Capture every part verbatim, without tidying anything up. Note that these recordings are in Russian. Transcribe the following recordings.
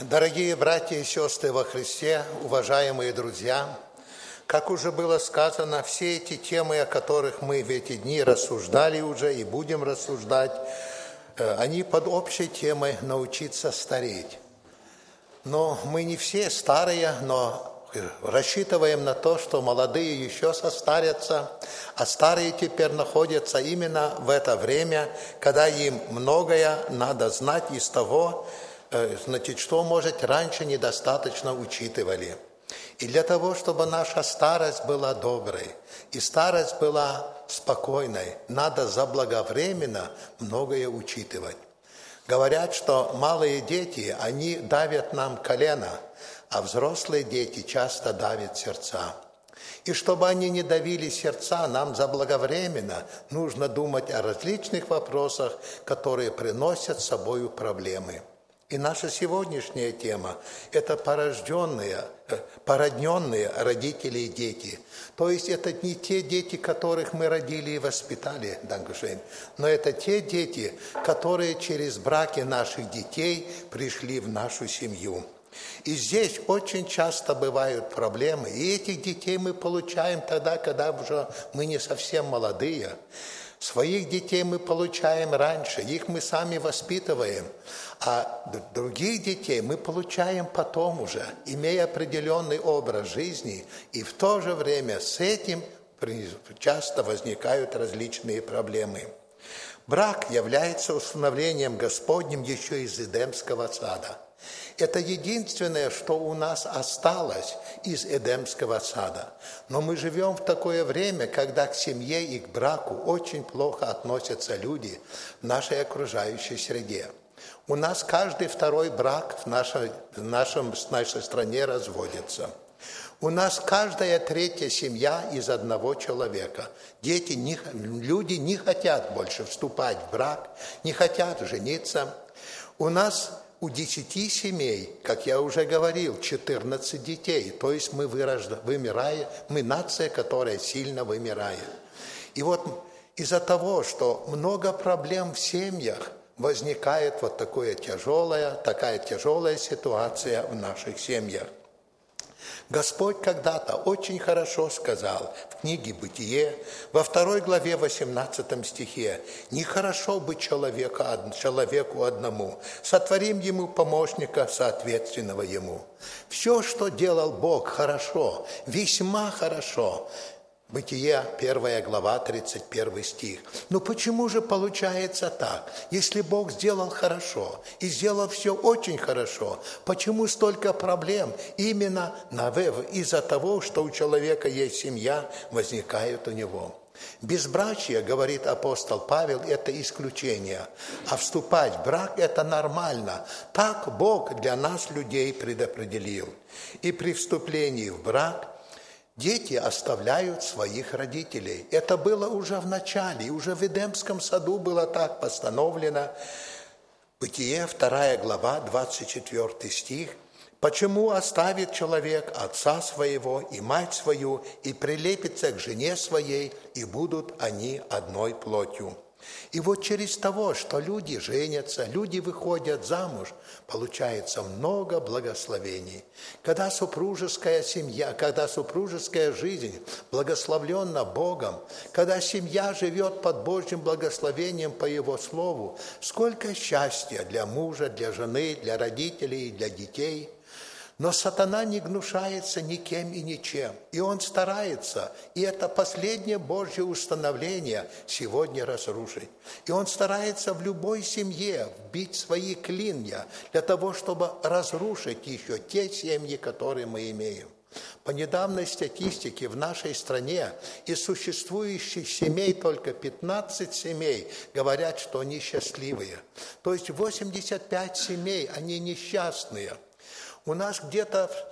Дорогие братья и сестры во Христе, уважаемые друзья, как уже было сказано, все эти темы, о которых мы в эти дни рассуждали уже и будем рассуждать, они под общей темой «Научиться стареть». Но мы не все старые, но рассчитываем на то, что молодые еще состарятся, а старые теперь находятся именно в это время, когда им многое надо знать из того, значит, что, может, раньше недостаточно учитывали. И для того, чтобы наша старость была доброй, и старость была спокойной, надо заблаговременно многое учитывать. Говорят, что малые дети, они давят нам колено, а взрослые дети часто давят сердца. И чтобы они не давили сердца, нам заблаговременно нужно думать о различных вопросах, которые приносят с собой проблемы. И наша сегодняшняя тема – это порожденные, породненные родители и дети. То есть это не те дети, которых мы родили и воспитали, Дангушейн, но это те дети, которые через браки наших детей пришли в нашу семью. И здесь очень часто бывают проблемы, и этих детей мы получаем тогда, когда уже мы не совсем молодые. Своих детей мы получаем раньше, их мы сами воспитываем, а других детей мы получаем потом уже, имея определенный образ жизни, и в то же время с этим часто возникают различные проблемы. Брак является установлением Господним еще из Эдемского сада. Это единственное, что у нас осталось из Эдемского сада. Но мы живем в такое время, когда к семье и к браку очень плохо относятся люди в нашей окружающей среде. У нас каждый второй брак в нашей, в нашем, в нашей стране разводится. У нас каждая третья семья из одного человека. Дети, не, люди не хотят больше вступать в брак, не хотят жениться. У нас у десяти семей, как я уже говорил, четырнадцать детей. То есть мы вымираем, мы нация, которая сильно вымирает. И вот из-за того, что много проблем в семьях, возникает вот такое тяжелая, такая тяжелая ситуация в наших семьях. Господь когда-то очень хорошо сказал в книге «Бытие», во второй главе восемнадцатом стихе: «Нехорошо быть человеку, человеку одному, сотворим ему помощника, соответственного ему». Все, что делал Бог, хорошо, весьма хорошо. Бытие, первая глава, тридцать первый стих. Но почему же получается так? Если Бог сделал хорошо и сделал все очень хорошо, почему столько проблем именно из-за того, что у человека есть семья, возникает у него? Безбрачие, говорит апостол Павел, это исключение, а вступать в брак – это нормально. Так Бог для нас, людей, предопределил. И при вступлении в брак дети оставляют своих родителей. Это было уже в начале, уже в Эдемском саду было так постановлено. Бытие, вторая глава, двадцать четвёртый стих. «Почему оставит человек отца своего и мать свою, и прилепится к жене своей, и будут они одной плотью». И вот через того, что люди женятся, люди выходят замуж, получается много благословений. Когда супружеская семья, когда супружеская жизнь благословленна Богом, когда семья живет под Божьим благословением по Его Слову, сколько счастья для мужа, для жены, для родителей и для детей. Но сатана не гнушается никем и ничем, и он старается, и это последнее Божье установление сегодня разрушить. И он старается в любой семье вбить свои клинья для того, чтобы разрушить еще те семьи, которые мы имеем. По недавней статистике в нашей стране из существующих семей только пятнадцать семей говорят, что они счастливые. То есть восемьдесят пять семей, они несчастные. У нас где-то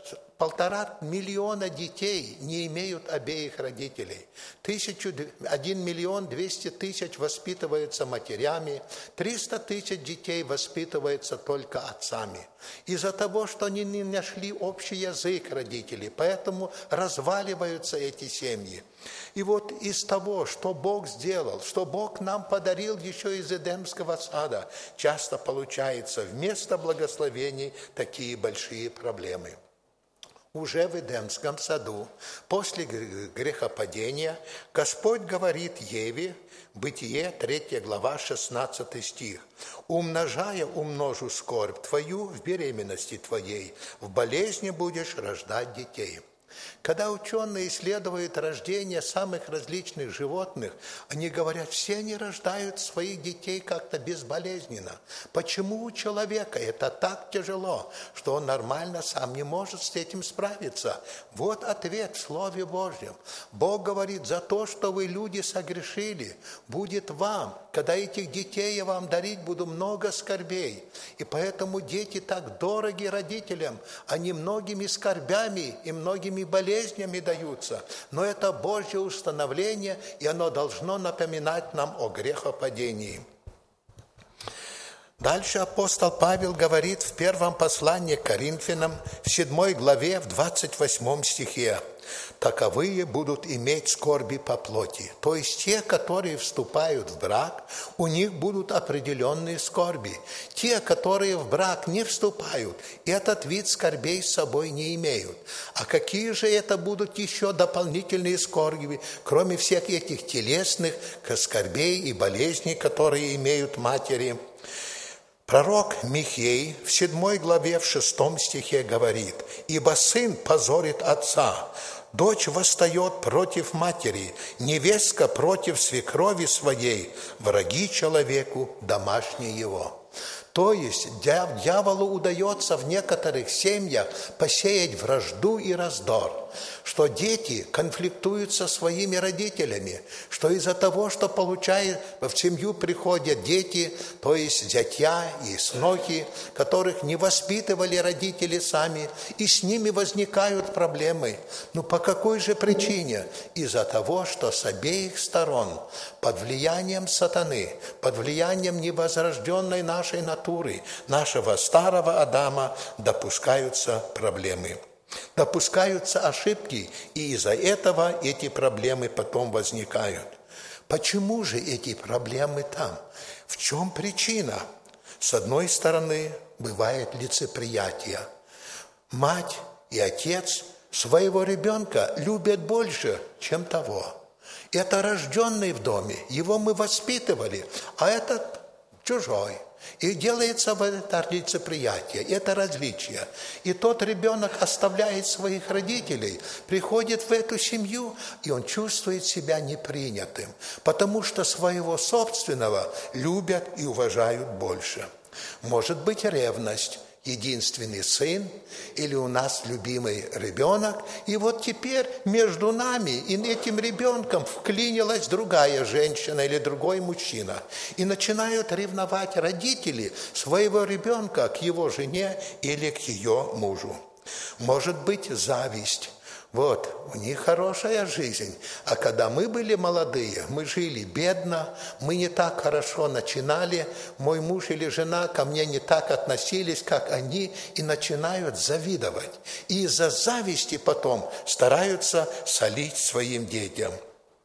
Полтора миллиона детей не имеют обеих родителей. Тысячу, один миллион двести тысяч воспитываются матерями, триста тысяч детей воспитываются только отцами. Из-за того, что они не нашли общий язык родителей, поэтому разваливаются эти семьи. И вот из того, что Бог сделал, что Бог нам подарил еще из Эдемского сада, часто получается вместо благословений такие большие проблемы. Уже в Эдемском саду, после грехопадения, Господь говорит Еве, Бытие, третья глава, шестнадцатый стих. «Умножая умножу скорбь твою в беременности твоей, в болезни будешь рождать детей». Когда ученые исследуют рождение самых различных животных, они говорят, все они рождают своих детей как-то безболезненно. Почему у человека это так тяжело, что он нормально сам не может с этим справиться? Вот ответ в Слове Божьем. Бог говорит, за то, что вы, люди, согрешили, будет вам, когда этих детей я вам дарить буду, много скорбей. И поэтому дети так дороги родителям, они многими скорбями и многими болезнями даются. Но это Божье установление, и оно должно напоминать нам о грехопадении. Дальше апостол Павел говорит в первом послании к Коринфянам, в седьмой главе, в двадцать восьмом стихе. «Таковые будут иметь скорби по плоти». То есть те, которые вступают в брак, у них будут определенные скорби. Те, которые в брак не вступают, этот вид скорбей с собой не имеют. А какие же это будут еще дополнительные скорби, кроме всех этих телесных скорбей и болезней, которые имеют матери? Пророк Михей в седьмой главе, в шестом стихе говорит: «Ибо сын позорит отца, дочь восстает против матери, невестка против свекрови своей, враги человеку домашние его». То есть дьяволу удается в некоторых семьях посеять вражду и раздор, что дети конфликтуют со своими родителями, что из-за того, что получают, в семью приходят дети, то есть зятья и снохи, которых не воспитывали родители сами, и с ними возникают проблемы. Ну по какой же причине? Из-за того, что с обеих сторон, под влиянием сатаны, под влиянием невозрожденной нашей натуры, нашего старого Адама, допускаются проблемы. Допускаются ошибки, и из-за этого эти проблемы потом возникают. Почему же эти проблемы там? В чем причина? С одной стороны, бывает лицеприятие. Мать и отец своего ребенка любят больше, чем того. Это рожденный в доме, его мы воспитывали, а этот чужой. И делается в это лицеприятие, это различие. И тот ребенок оставляет своих родителей, приходит в эту семью, и он чувствует себя непринятым, потому что своего собственного любят и уважают больше. Может быть ревность. Единственный сын или у нас любимый ребенок. И вот теперь между нами и этим ребенком вклинилась другая женщина или другой мужчина. И начинают ревновать родители своего ребенка к его жене или к ее мужу. Может быть зависть. Вот, у них хорошая жизнь. А когда мы были молодые, мы жили бедно, мы не так хорошо начинали, мой муж или жена ко мне не так относились, как они, и начинают завидовать. И из-за зависти потом стараются солить своим детям.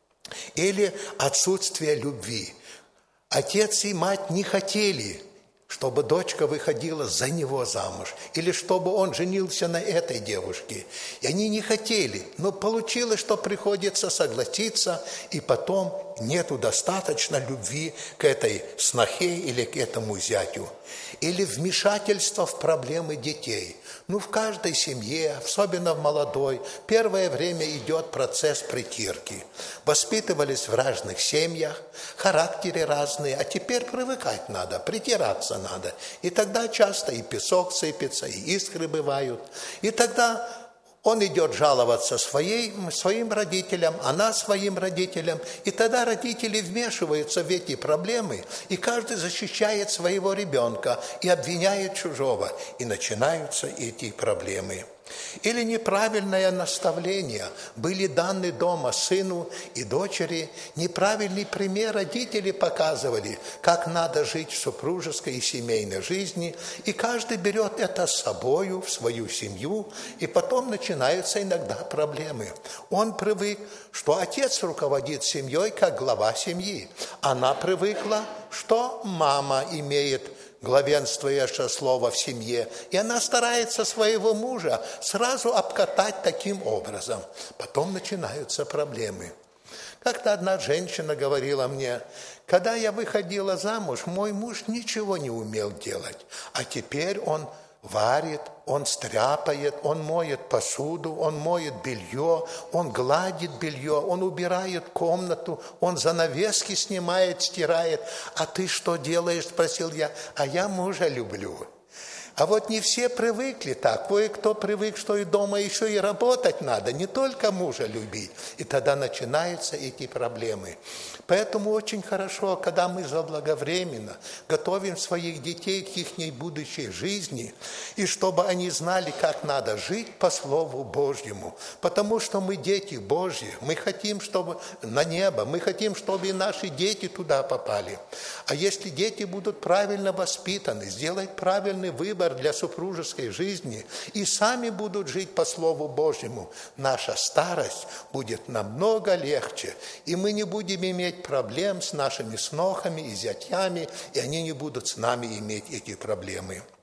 Или отсутствие любви. Отец и мать не хотели, чтобы дочка выходила за него замуж, или чтобы он женился на этой девушке. И они не хотели, но получилось, что приходится согласиться, и потом нету достаточно любви к этой снохе или к этому зятю. Или вмешательство в проблемы детей. Ну, в каждой семье, особенно в молодой, первое время идет процесс притирки. Воспитывались в разных семьях, характеры разные, а теперь привыкать надо, притираться надо. И тогда часто и песок сыпется, и искры бывают. И тогда он идет жаловаться своей, своим родителям, она своим родителям. И тогда родители вмешиваются в эти проблемы, и каждый защищает своего ребенка и обвиняет чужого. И начинаются эти проблемы. Или неправильное наставление. Были даны дома сыну и дочери. Неправильный пример родители показывали, как надо жить в супружеской и семейной жизни. И каждый берет это с собою в свою семью. И потом начинаются иногда проблемы. Он привык, что отец руководит семьей как глава семьи. Она привыкла, что мама имеет главенствующее слово в семье. И она старается своего мужа сразу обкатать таким образом. Потом начинаются проблемы. Как-то одна женщина говорила мне: когда я выходила замуж, мой муж ничего не умел делать, а теперь он варит, он стряпает, он моет посуду, он моет белье, он гладит белье, он убирает комнату, он занавески снимает, стирает. А ты что делаешь? Спросил я. А я мужа люблю. А вот не все привыкли так. Кое-кто привык, что и дома еще и работать надо, не только мужа любить. И тогда начинаются эти проблемы. Поэтому очень хорошо, когда мы заблаговременно готовим своих детей к их будущей жизни, и чтобы они знали, как надо жить по Слову Божьему. Потому что мы дети Божьи, мы хотим, чтобы на небо, мы хотим, чтобы и наши дети туда попали. А если дети будут правильно воспитаны, сделать правильный выбор для супружеской жизни и сами будут жить по Слову Божьему, наша старость будет намного легче, и мы не будем иметь проблем с нашими снохами и зятьями, и они не будут с нами иметь эти проблемы.